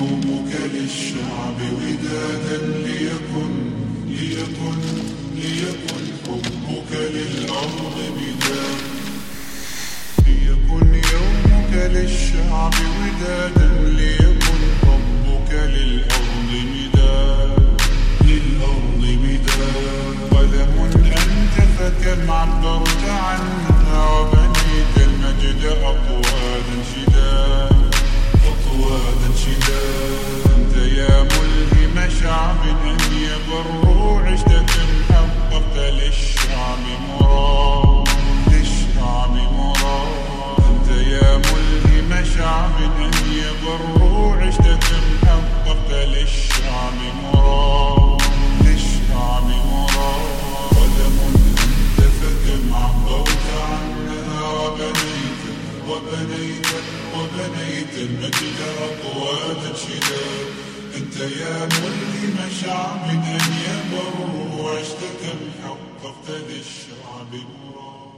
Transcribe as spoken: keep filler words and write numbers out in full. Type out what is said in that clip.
يومك للشعب ودادا ليكن ليكن ليكن حبك للأرض مداد ليكن يومك للشعب ودادا ليكن حبك للأرض مداد للأرض مداد قلم أنت فكم عبرت عنها وبنيت المجد أطوادا شداد أطوادا شداد أنت يا ملهم شعب أن يبروا عشت كم حققت للشعب مراد للشعب مراد أنت يا ملهم شعب أن يبروا عشت كم حققت للشعب مراد للشعب مراد قدم أنت فكم عبرت عنها وبنيت وبنيت وبنيت المجد أطوادا شداد أنت يا ملهم شعب أن يبروا عشت كم حققت للشعب مراد.